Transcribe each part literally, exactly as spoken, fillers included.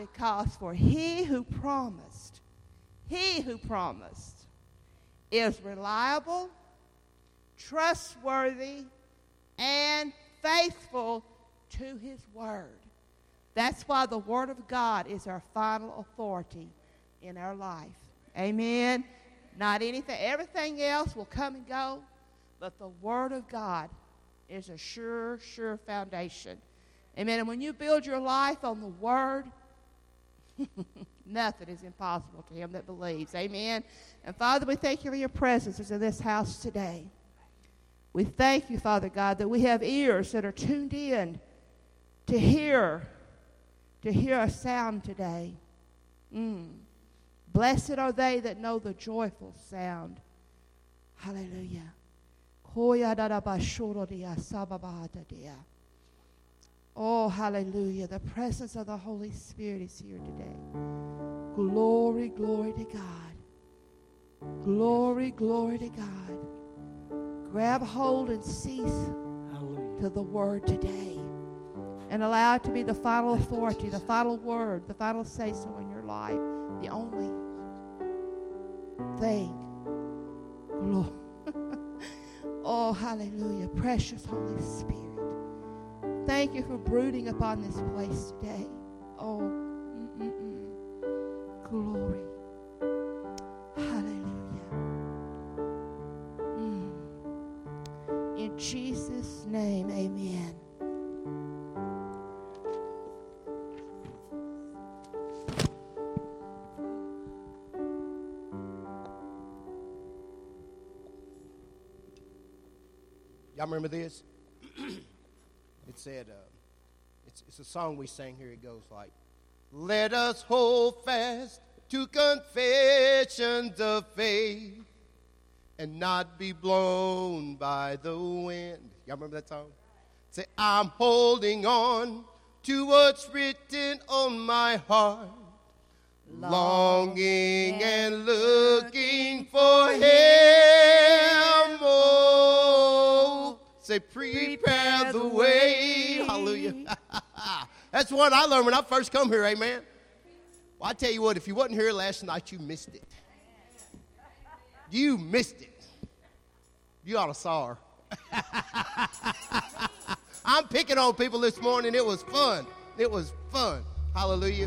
Because for he who promised, he who promised is reliable, trustworthy, and faithful to his word. That's why the word of God is our final authority in our life. Amen. Not anything, everything else will come and go, but the word of God is a sure, sure foundation. Amen. And when you build your life on the word, nothing is impossible to him that believes. Amen. And Father, we thank you for your presence in this house today. We thank you, Father God, that we have ears that are tuned in to hear, to hear a sound today. Mm. Blessed are they that know the joyful sound. Hallelujah. Oh, hallelujah. The presence of the Holy Spirit is here today. Glory, glory to God. Glory, glory to God. Grab hold and seize to the word today. And allow it to be the final authority, the final word, the final say-so in your life. The only thing. Glory. Oh, hallelujah. Precious Holy Spirit. Thank you for brooding upon this place today. Oh, mm-mm-mm. Glory. Hallelujah. Mm. In Jesus' name, amen. Y'all remember this? It said, uh, it's, it's a song we sang here. It goes like, let us hold fast to confessions of faith and not be blown by the wind. Y'all remember that song? Say, I'm holding on to what's written on my heart, longing and looking for him. Oh, say, prepare the way. Hallelujah. That's what I learned when I first come here, amen. Well, I tell you what, if you wasn't here last night, you missed it. You missed it. You ought to saw her. I'm picking on people this morning. It was fun. It was fun. Hallelujah.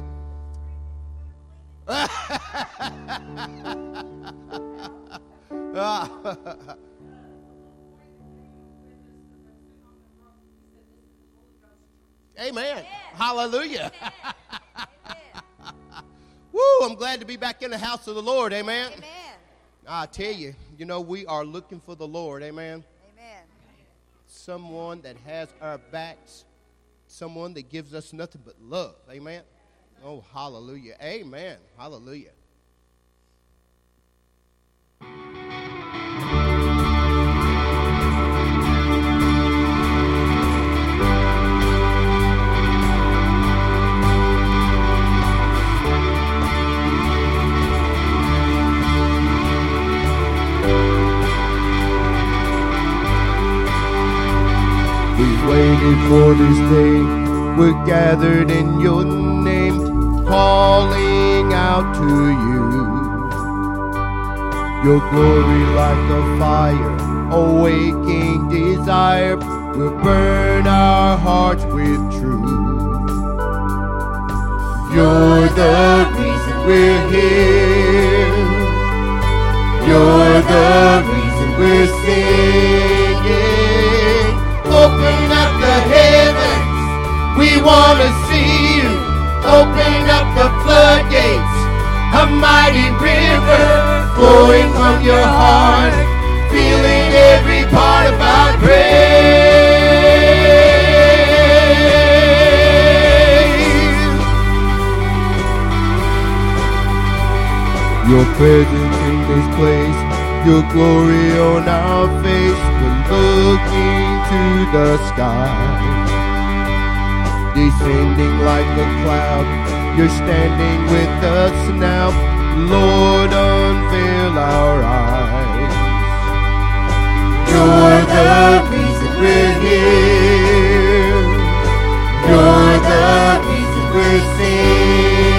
Amen. Amen. Hallelujah. Amen. Woo, I'm glad to be back in the house of the Lord. Amen. Amen. I tell you, you know, we are looking for the Lord. Amen. Amen. Someone that has our backs. Someone that gives us nothing but love. Amen. Oh, hallelujah. Amen. Hallelujah. We waited for this day. We're gathered in your name, calling out to you. Your glory like a fire, awaking desire, will burn our hearts with truth. You're the reason we're here. You're the reason we're singing. Open up the heavens, we want to see you. Open up the floodgates, a mighty river flowing from your heart, feeling every part of our praise. Your presence in this place, your glory on our face, we're looking to the sky. Descending like a cloud, you're standing with us now. Lord, unveil our eyes. You're the reason we're here. You're the reason we're singing.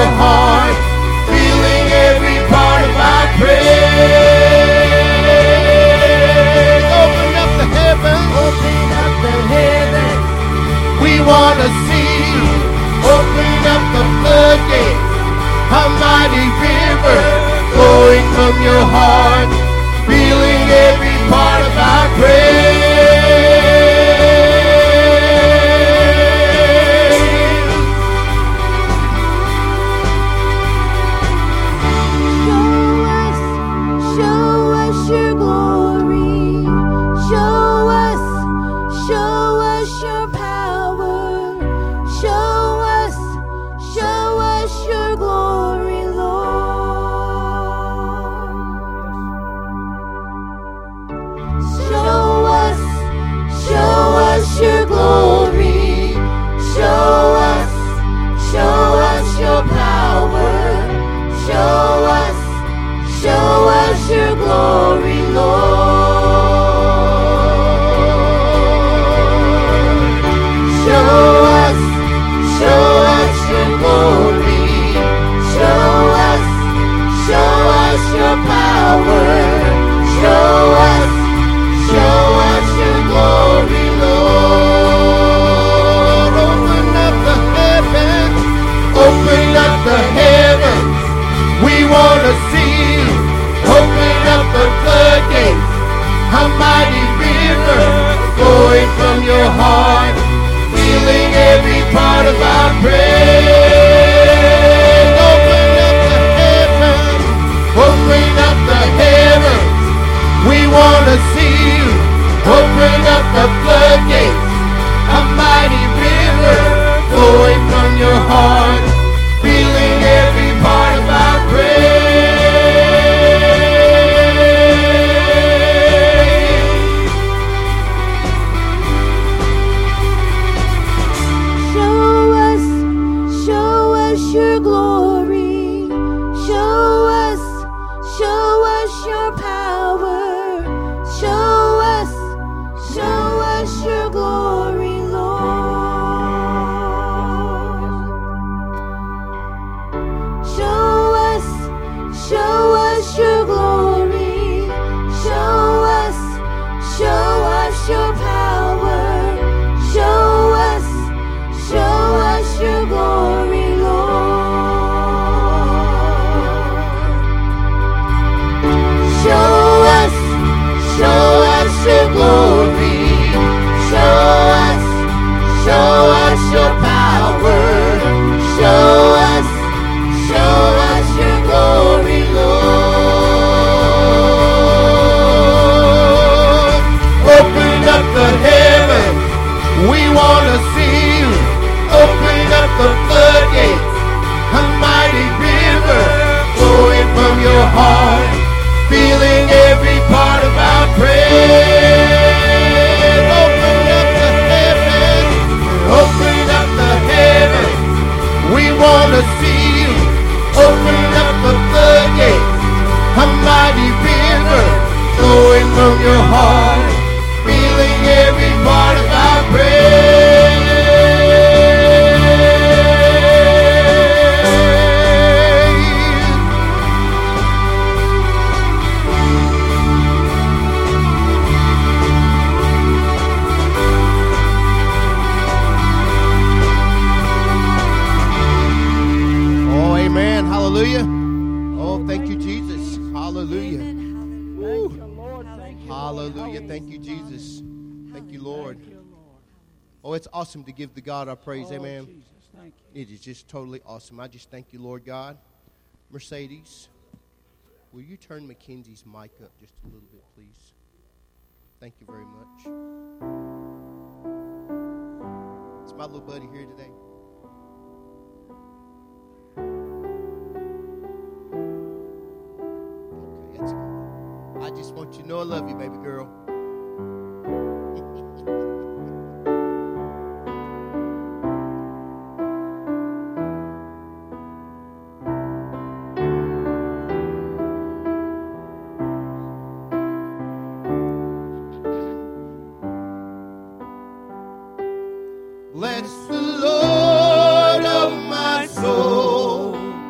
your heart, feeling every part of our praise. Open up the heavens, open up the heavens. We want to see you. Open up the floodgates, a mighty river flowing from your heart, feeling every part of our praise. Your glory, show us, show us your power, show us, show us your glory, Lord. Show us, show us your glory, show us, show us your power, show us, show us your glory, Lord. Open up the heavens, open up the heavens. We want to see you. Open up the floodgates, a mighty river flowing from your heart, feeling every part of our praise. Open up the heavens, open up the heavens. We want to see you. Open up the floodgates, a mighty river flowing from your heart, feeling every part of our praise. Show us, show us your glory. Show us, show us your power. Show us, show us your glory, Lord. Show us, show us your glory. Show us, show us your power. Show us, show us your glory, Lord. Show us, show us your glory. Show us, show us your power. Show us, show us your glory, Lord. Open up the heavens, we want to see you. Open up the floodgates, a mighty river flowing from your heart, feeling every part of our praise. Open up the heavens, open up the heavens. We want to see you. Open up the floodgates, a mighty river flowing from your heart, feeling every part of our praise. Oh, amen. Hallelujah. Oh, thank you, Jesus. Hallelujah. Woo. Hallelujah. Thank you, Jesus. Thank you, Lord. Oh, it's awesome to give the God our praise. Amen. It is just totally awesome. I just thank you, Lord God. Mercedes, will you turn Mackenzie's mic up just a little bit, please? Thank you very much. Is my little buddy here today? Okay, that's good. I just want you to know I love you, baby girl. Bless the Lord of my soul.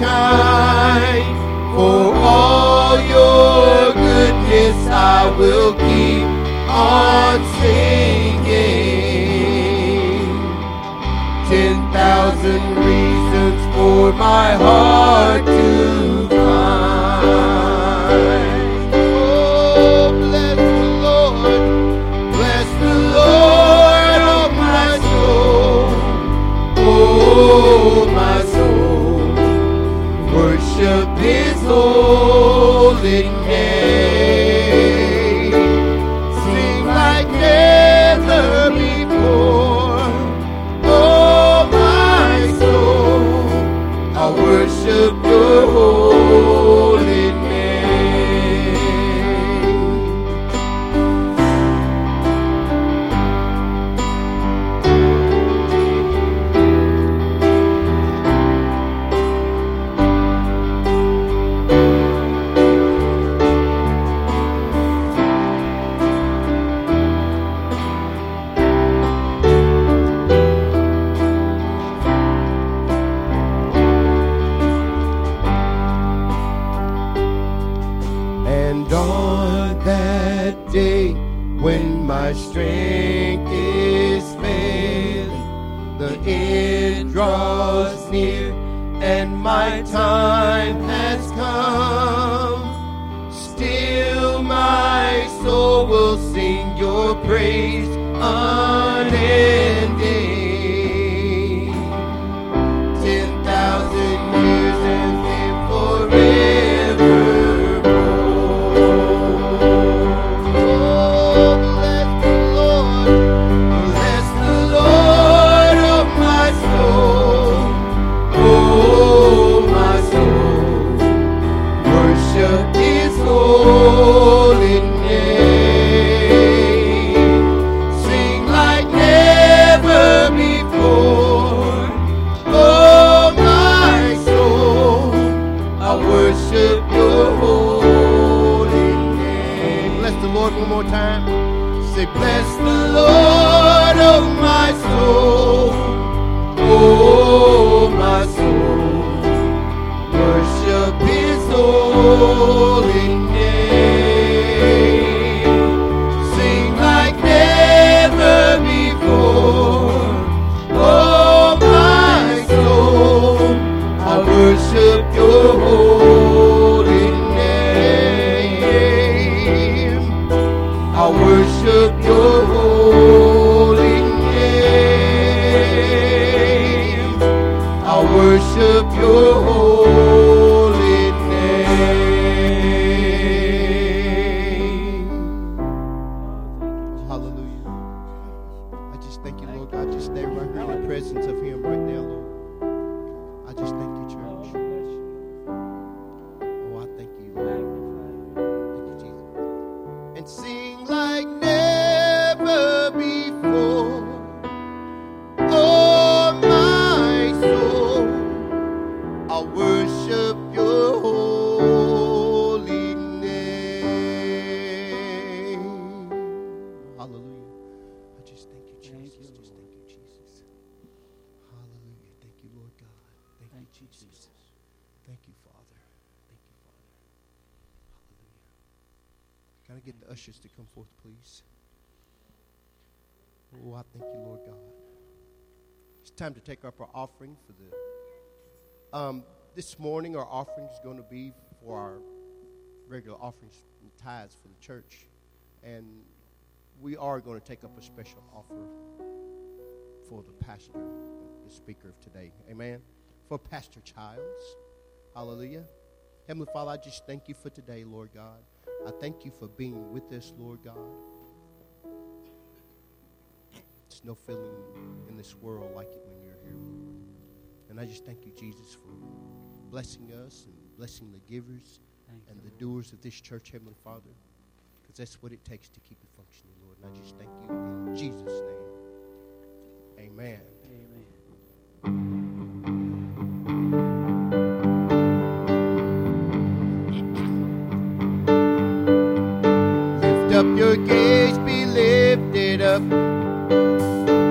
kind. For all your goodness I will keep on singing. Ten thousand reasons for my heart to find. Oh, bless the Lord, bless the Lord, oh my soul, oh my soul, worship His holy name. Sing like never before, oh my soul, I worship your holy name. And on that day when my strength is failing, the end draws near and my time has come, still my soul will sing your praise unending. Ten thousand years and then forever. Holy name, sing like never before. Oh my soul, I worship your holy name. Bless the Lord one more time. Say, bless the Lord, oh my soul, oh my soul, worship His holy name. Sing like never before. Oh my soul, I worship your holy name. I worship your holy name. I worship your holy name. Hallelujah. I just thank you, Lord God. Just stay right here in the presence of Him right now, Lord. I just thank you, church. Oh, I thank you, Lord. Thank you, Jesus. And sing like never before. Oh, my soul, I worship your holy name. Hallelujah. I just thank you, Jesus. Just thank you, Jesus. Hallelujah. Thank you, Lord God. Thank, thank you, Jesus. Jesus. Thank you, Father. Thank you, Father. Hallelujah. Can I get the ushers to come forth, please? Oh, I thank you, Lord God. It's time to take up our offering for the Um, this morning, our offering is going to be for our regular offerings and tithes for the church. And we are going to take up a special offer for the pastor, the speaker of today. Amen. For Pastor Childs. Hallelujah. Heavenly Father, I just thank you for today, Lord God. I thank you for being with us, Lord God. There's no feeling in this world like it when you're here, Lord. And I just thank you, Jesus, for blessing us and blessing the givers thank and you, the Lord. Doers of this church, Heavenly Father, because that's what it takes to keep it functioning, Lord. And I just thank you in Jesus' name. Amen. Amen. Lift up your gaze, be lifted up.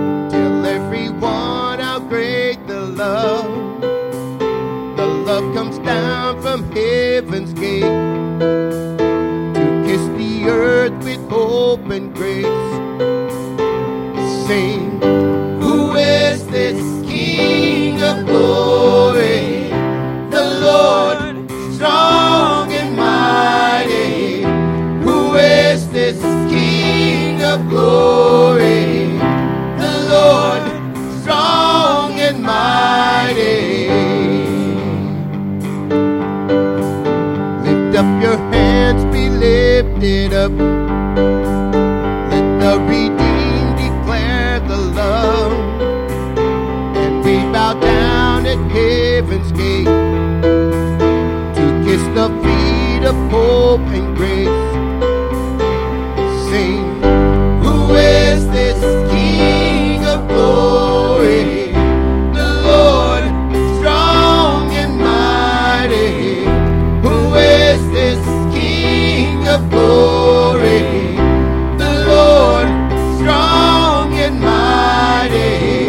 Tell everyone how great the love, the love comes and grace. Sing, who is this King of glory? The Lord, strong and mighty. Who is this King of glory? The Lord, strong and mighty. Lift up your hands, be lifted up. Let the redeemed declare the love. And we bow down at heaven's gate to kiss the feet of hope and grace. Sing, who is this King of glory? The Lord, strong and mighty. Who is this King of glory? The Lord, strong and mighty.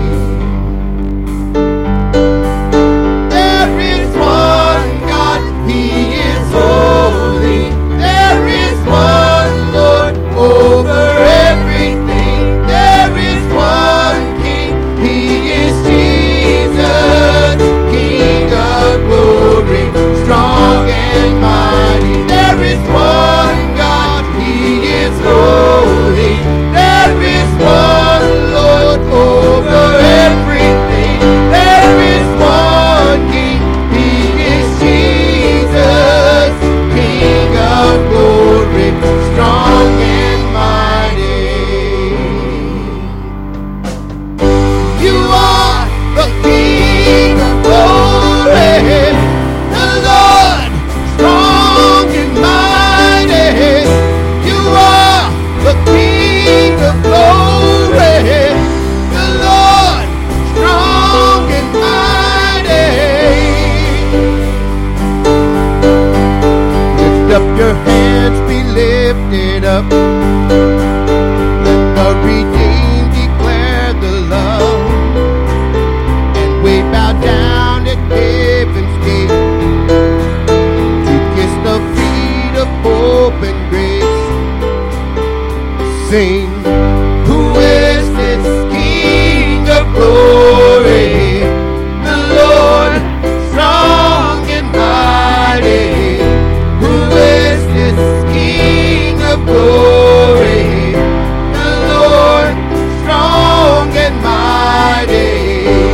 There is one God, He is holy. There is one Lord over everything. There is one King, He is Jesus, King of glory, strong and mighty. There is one God, He is holy. There is one Lord over everything. There is one King, He is Jesus, King of glory, strong and mighty. You are the King of glory, the Lord, strong and mighty. You are the King of glory, the Lord, strong and mighty. Lift up your hands, be lifted up. Let the redeemed declare the love. And we bow down at heaven's gate to kiss the feet of hope and grace. Sing, who is this King of glory? The Lord, strong and mighty. Who is this King of glory? The Lord, strong and mighty.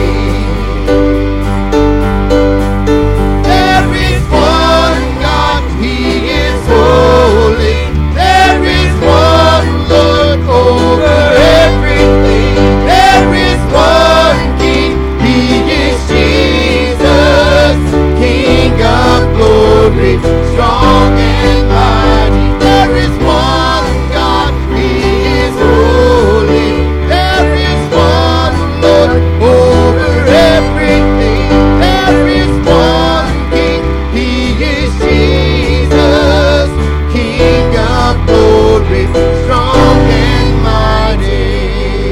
There is one God, He is holy. There is one Lord over everything. There is one King, He is Jesus, King of glory, strong and mighty. There is one God, He is holy. There is one Lord over everything. There is one King, He is Jesus, King of glory, strong and mighty.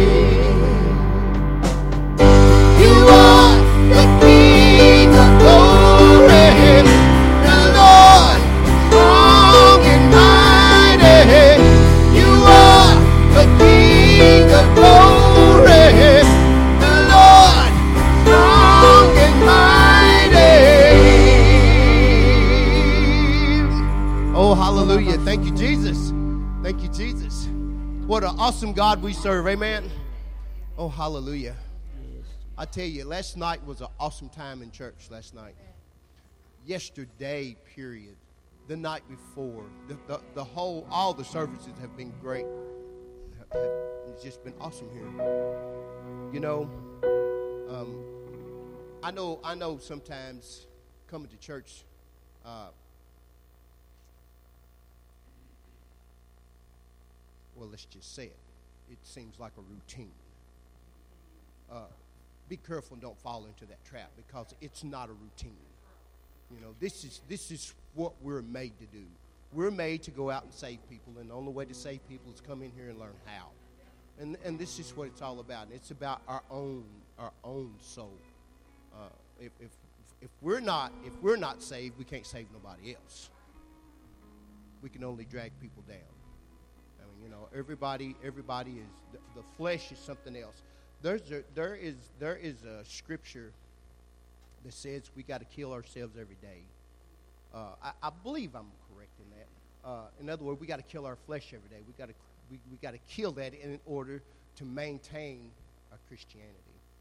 You are the King of glory, the Lord, strong and mighty. You are the King of glory, the Lord, strong and mighty. Oh, hallelujah. Thank you, Jesus. Thank you, Jesus. What an awesome God we serve. Amen. Oh, hallelujah. I tell you, last night was an awesome time in church last night. Yesterday, period. The night before. The, the, the whole, all the services have been great. It's just been awesome here. You know, um, I know, I know sometimes coming to church, uh, well, let's just say it. It seems like a routine. Uh, be careful and don't fall into that trap, because it's not a routine. You know, this is this is what we're made to do. We're made to go out and save people, and the only way to save people is come in here and learn how. And and this is what it's all about. It's about our own our own soul. Uh, if if if we're not if we're not saved, we can't save nobody else. We can only drag people down. I mean, You know, everybody, everybody is, the, the flesh is something else. There's a, there is there is a scripture that says we got to kill ourselves every day. Uh, I, I believe I'm correct in that. Uh, in other words, we got to kill our flesh every day. We got to we, we got to kill that in order to maintain our Christianity.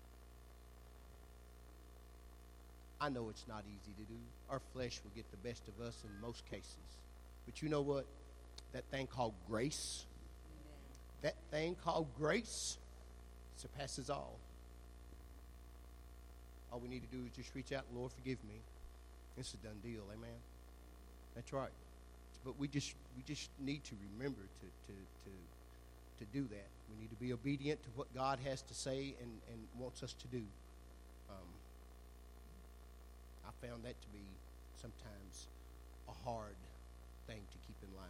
I know it's not easy to do. Our flesh will get the best of us in most cases. But you know what? That thing called grace, that thing called grace surpasses all. All we need to do is just reach out, Lord, forgive me. It's a done deal, amen? That's right. But we just we just need to remember to to to, to do that. We need to be obedient to what God has to say and, and wants us to do. Um, I found that to be sometimes a hard thing to keep in line.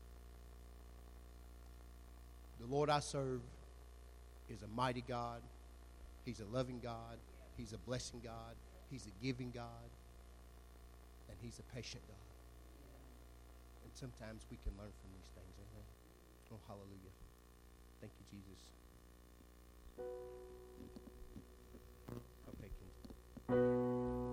The Lord I serve is a mighty God. He's a loving God. He's a blessing God. He's a giving God. And He's a patient God. And sometimes we can learn from these things. Amen. Oh, hallelujah. Thank you, Jesus. Okay, Kenzie.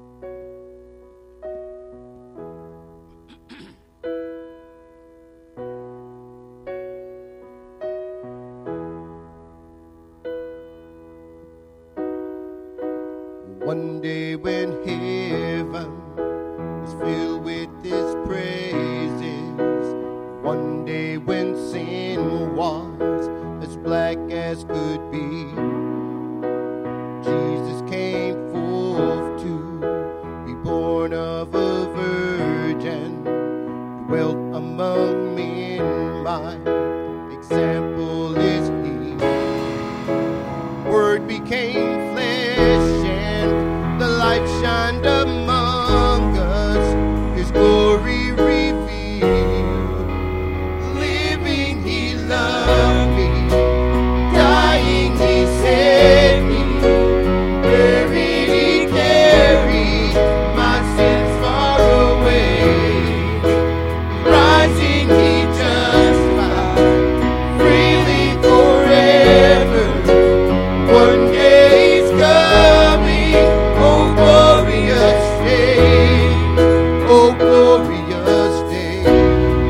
One day when heaven is filled with His praises, one day when sin was as black as could be, Jesus came forth to be born of a virgin, dwelt among men. My example is He. Word became flesh, the light shined among us, His glory revealed. Living, He loved me. Dying, He saved me. Buried, He carried my sins far away. Rising, He justified freely forever. One day He's coming. Oh, glorious day, oh, glorious day.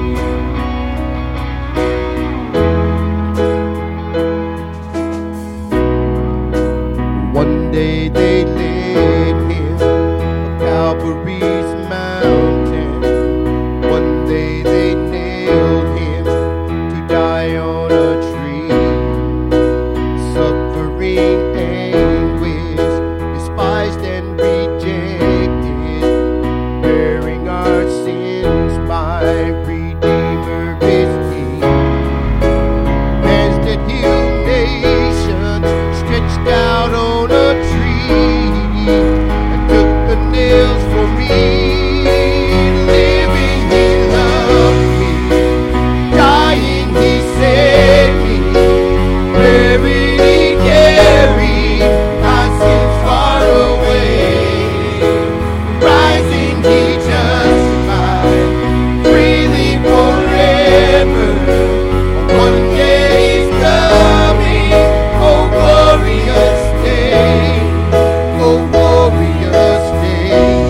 One day they led Him up Calvary's mountain. One day they nailed Him to die on a tree. Suffering anguish, despised and rejected, bearing our sins, my Redeemer is He. Hands that heal nations, stretched out on a tree, and took the nails for me. Living, He loved me. Dying, He saved me. Buried, He carried my sins far away. Rising, He justified freely forever. One day He's coming. Oh, glorious day. Oh, glorious day.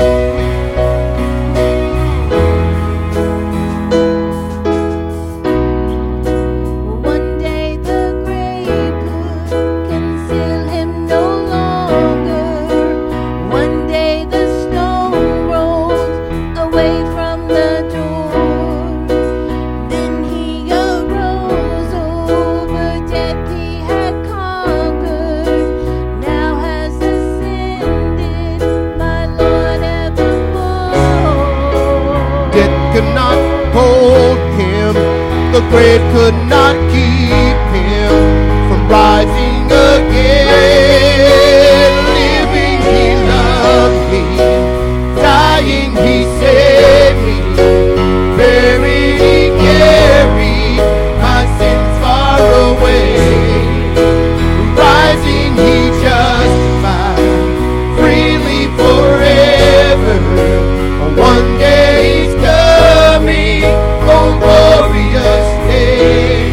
One day the grave could conceal Him no longer. One day the stone rolled away from the door. Then He arose, over death He had conquered. Now has ascended, my Lord evermore. Death could not hold Him, the grave could not keep Him from rising again. Living, He loved me. Dying, He saved me. Buried, He carried my sins far away. Rising, He justified freely forever. One day He's coming. Oh, glorious day.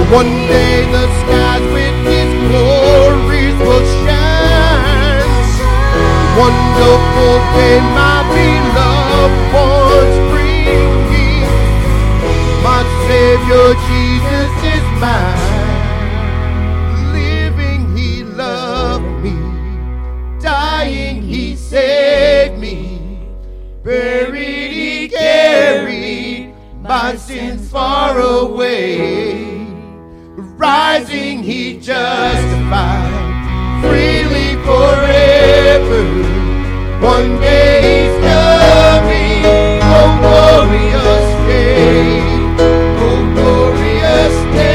One day the skies with His glories will shine. Wonderful day my beloved ones bringing. My Savior Jesus is mine. Living He loved me. Dying He saved me. Buried He carried my sins far away. Rising He justified freely forever. One day He's coming, oh glorious day, oh glorious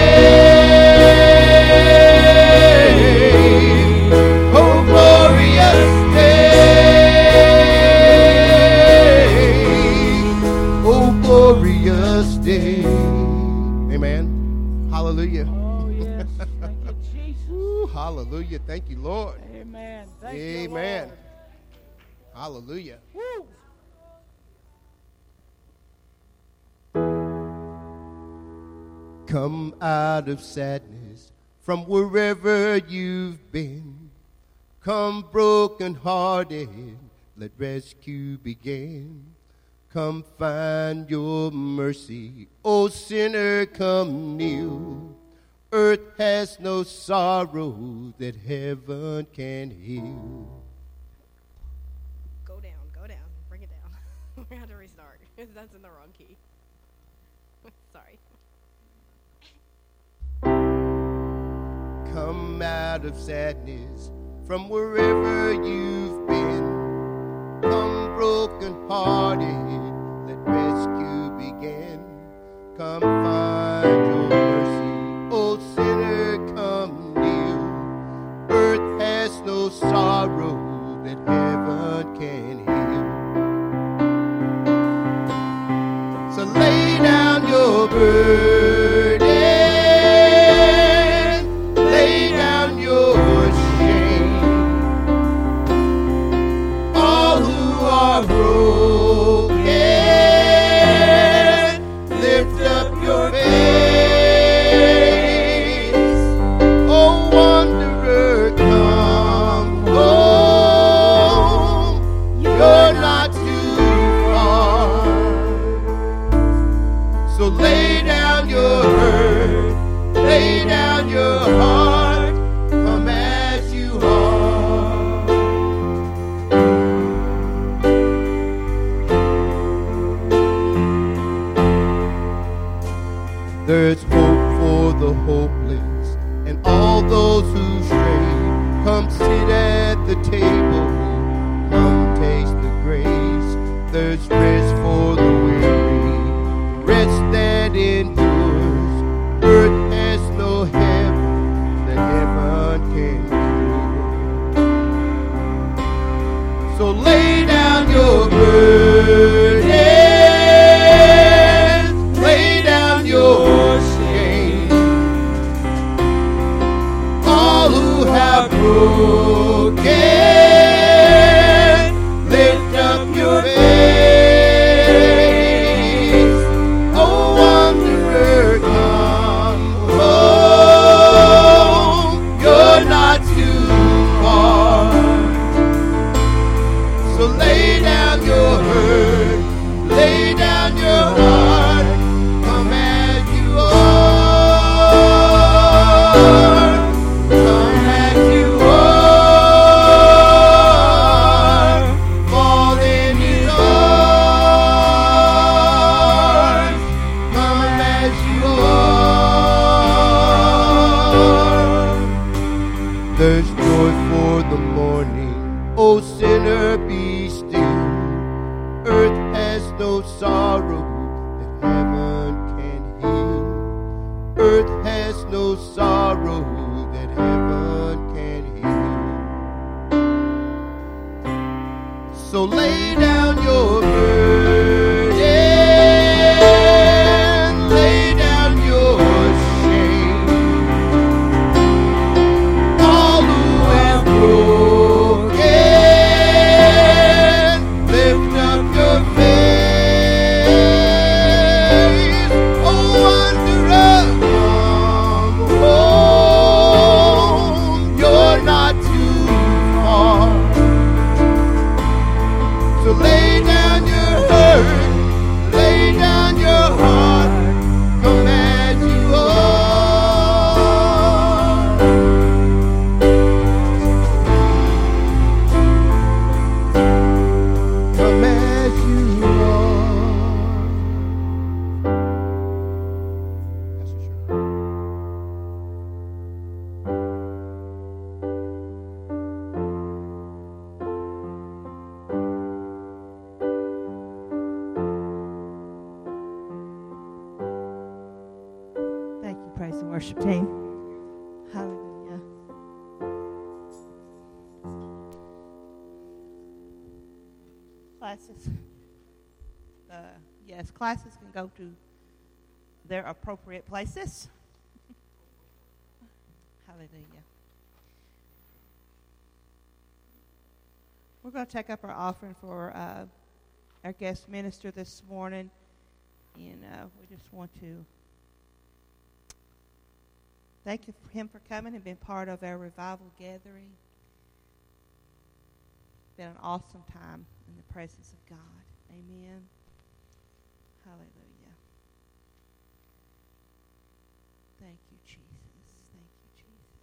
day, oh glorious day, oh glorious day. Amen. Hallelujah. Oh, yes. Thank you, Jesus. Ooh, hallelujah. Thank you, Lord. Amen. Thank Amen. you, Lord. Hallelujah. Woo. Come out of sadness from wherever you've been. Come broken hearted, let rescue begin. Come find your mercy, O sinner, come kneel. Earth has no sorrow that heaven can heal. Go down, go down, bring it down. We're gonna have to restart. That's in the wrong key. Sorry. Come out of sadness from wherever you've been. Come broken hearted, let rescue begin. Come find your mercy, O sinner, come kneel. Earth has no sorrow that heaven can heal. So lay down your burden, lay down your shame. All who are broken, lift up your face. Oh, wanderer, come home. You're not too far. So lay down your hurt, lay down your heart, come as you are. There's hope for the hopeless and all those who stray. Come sit at the table, come taste the grace. There's rest for the weary, rest that endures. Earth has no heaven that heaven can cure. So lay down your burdens, lay down your shame. All who have broken, lift up your face. Oh, wanderer, come home. You're not too far. So lay down your hurt, lay down your heart, come as you are, come as you are, fall in His arms, come as you are. There's joy for the morning, O sinner, be still. Earth has no sorrow that heaven can heal. Earth has no sorrow that heaven can heal. So lay down your burden, lay down your shame. All who have broken, lift up your face. Oh, wanderer, come worship team. Hallelujah. Classes. Uh, yes, classes can go to their appropriate places. Hallelujah. We're going to take up our offering for uh, our guest minister this morning. And uh, we just want to thank you for him for coming and being part of our revival gathering. It's been an awesome time in the presence of God. Amen. Hallelujah. Thank you, Jesus. Thank you, Jesus.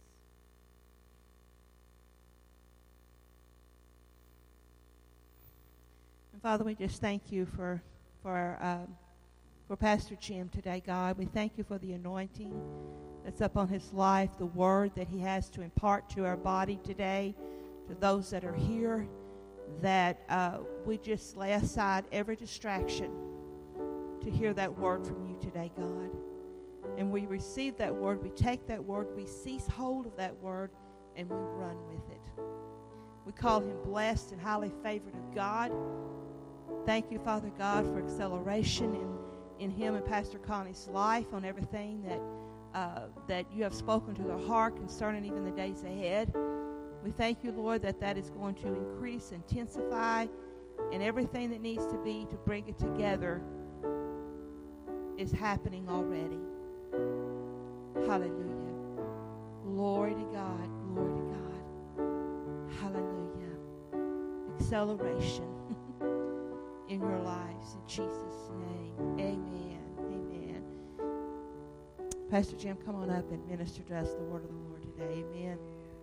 And Father, we just thank you for for um, for Pastor Jim today, God. We thank you for the anointing that's upon his life, the word that he has to impart to our body today, to those that are here, that uh, we just lay aside every distraction to hear that word from you today, God. And we receive that word, we take that word, we seize hold of that word, and we run with it. We call him blessed and highly favored of God. Thank you, Father God, for acceleration in, in him and Pastor Connie's life, on everything that uh, that you have spoken to their heart concerning even the days ahead. We thank you, Lord, that that is going to increase, intensify, and everything that needs to be to bring it together is happening already. Hallelujah. Glory to God. Glory to God. Hallelujah. Acceleration in your lives. In Jesus' name. Amen. Amen. Pastor Jim, come on up and minister to us the word of the Lord today. Amen.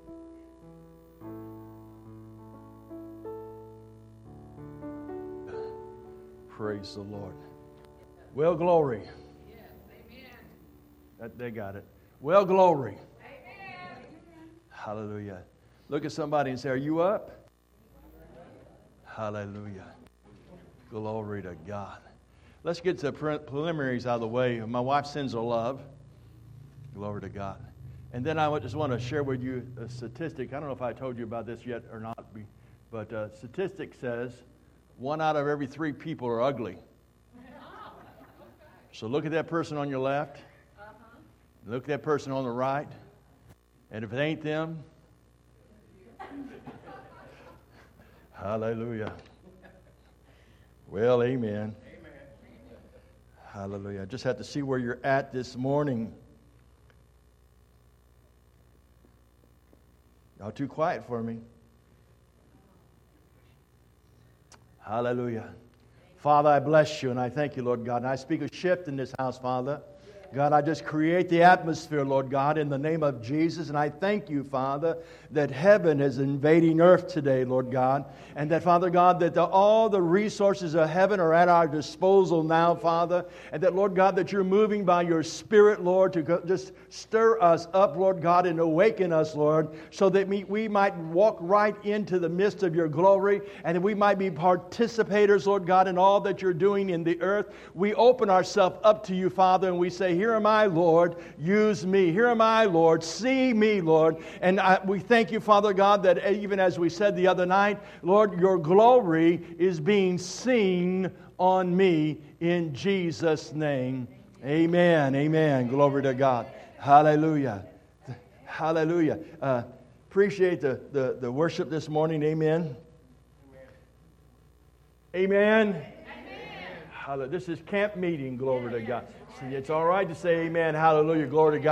Praise the Lord. Well, glory. Yes, amen. That, they got it. Well, glory. Amen. Hallelujah. Look at somebody and say, are you up? Hallelujah. Glory to God. Let's get the pre- preliminaries out of the way. My wife sends her love. Glory to God. And then I just want to share with you a statistic. I don't know if I told you about this yet or not, but a statistic says one out of every three people are ugly. So look at that person on your left. Look at that person on the right. And if it ain't them, hallelujah. Well, amen. Amen. Hallelujah. I just have to see where you're at this morning. Y'all too quiet for me. Hallelujah. Father, I bless you and I thank you, Lord God. And I speak a shift in this house, Father. God, I just create the atmosphere, Lord God, in the name of Jesus. And I thank you, Father, that heaven is invading earth today, Lord God. And that, Father God, that the, all the resources of heaven are at our disposal now, Father. And that, Lord God, that you're moving by your Spirit, Lord, to go, just stir us up, Lord God, and awaken us, Lord, so that we, we might walk right into the midst of your glory and that we might be participators, Lord God, in all that you're doing in the earth. We open ourselves up to you, Father, and we say, here am I, Lord, use me. Here am I, Lord, see me, Lord. And I, we thank you, Father God, that even as we said the other night, Lord, your glory is being seen on me in Jesus' name. Amen. Amen. Glory to God. Hallelujah. Hallelujah. Uh, appreciate the, the, the worship this morning. Amen. Amen. Amen. Hallelujah. This is camp meeting. Glory to God. See, it's all right to say amen. Hallelujah. Glory to God.